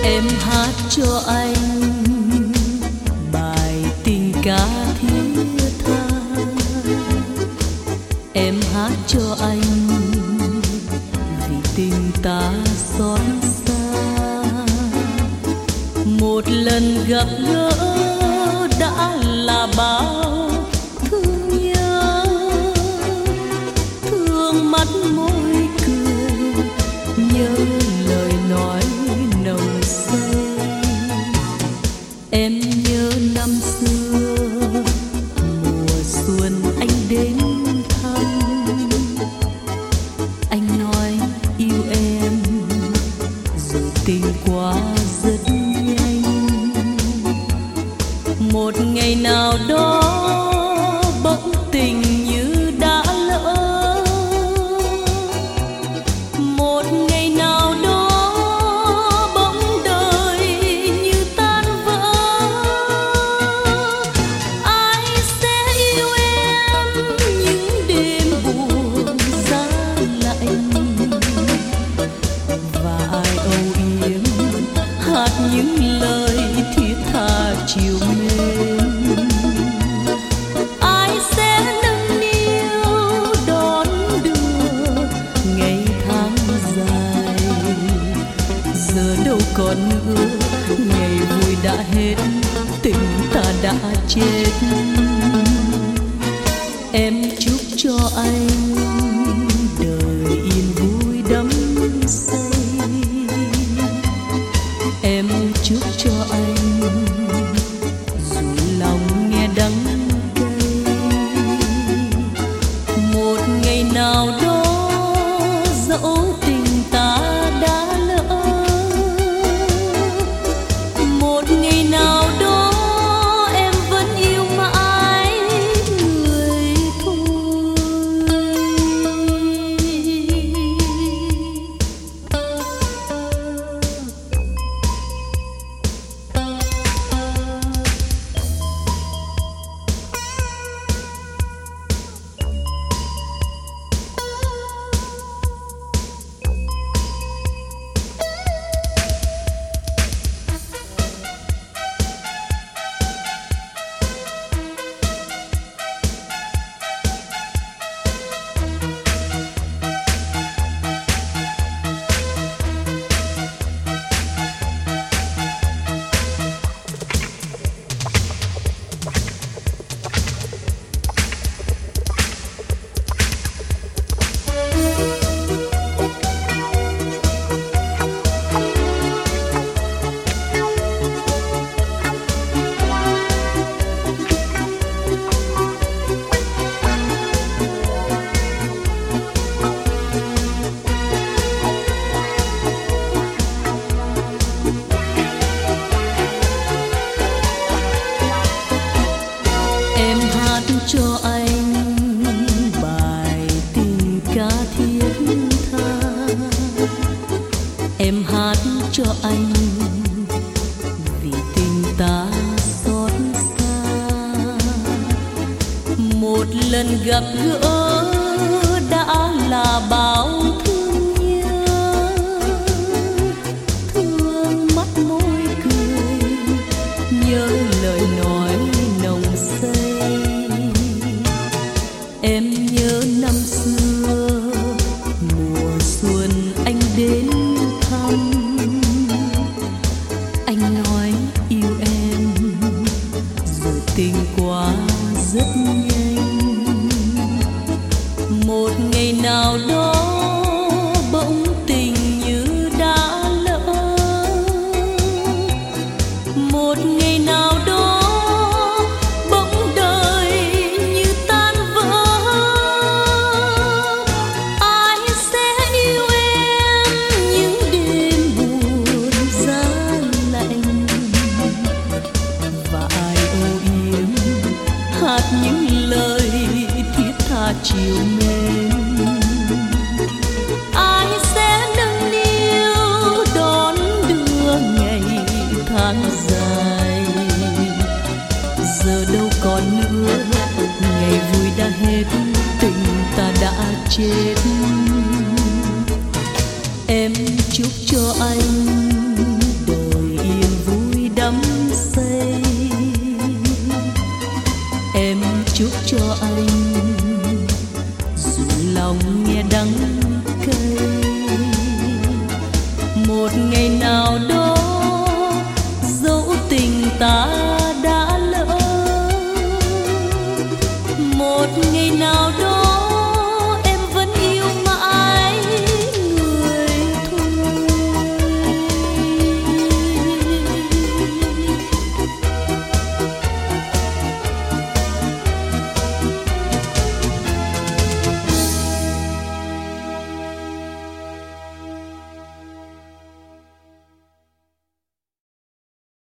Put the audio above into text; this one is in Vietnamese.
Em hát cho anh bài tình ca thiết tha. Em hát cho anh vì tình ta xót xa. Một lần gặp gỡ đã là bao thương nhớ, thương mắt môi cười, nhớ lời nói nồng say. Em nhớ năm xưa mùa xuân anh đến thăm. Anh nói yêu em rồi tình qua rất nhanh. Một ngày nào đó bỗng tình như đã lỡ. Một ngày nào đó bỗng đời như tan vỡ. Ai sẽ yêu em những đêm buồn giá lạnh, và ai âu yếm hát những lời thiết tha chiều mến. Ai sẽ nâng niu đón đưa ngày tháng dài. Giờ đâu còn nữa, ngày vui đã hết, tình ta đã chết. Em chúc cho anh đời yên vui đắm say. Em chúc cho anh dù lòng nghe đắng cay. Một ngày nào đó dẫu tình ta đã lỡ. Một ngày nào đó em vẫn yêu mãi người thôi. Em hát cho anh bài tình ca thiết tha. Em hát cho anh vì tình ta xót xa. Một lần gặp gỡ đã là bao thương nhớ, thương mắt môi cười, nhớ lời nói nồng say. Em nhớ năm xưa mùa xuân anh đến thăm. Anh nói yêu em rồi tình qua rất nhanh. Một ngày nào đó bỗng tình như đã lỡ. Một ngày nào đó bỗng đời như tan vỡ. Ai sẽ yêu em những đêm buồn giá lạnh, và ai âu yếm hát những lời thiết tha chiều mến. Ai sẽ nâng niu đón đưa ngày tháng dài. Giờ đâu còn nữa, ngày vui đã hết, tình ta đã chết. Em chúc cho anh đời chúc cho anh dù lòng nghe đắng cay một ngày nào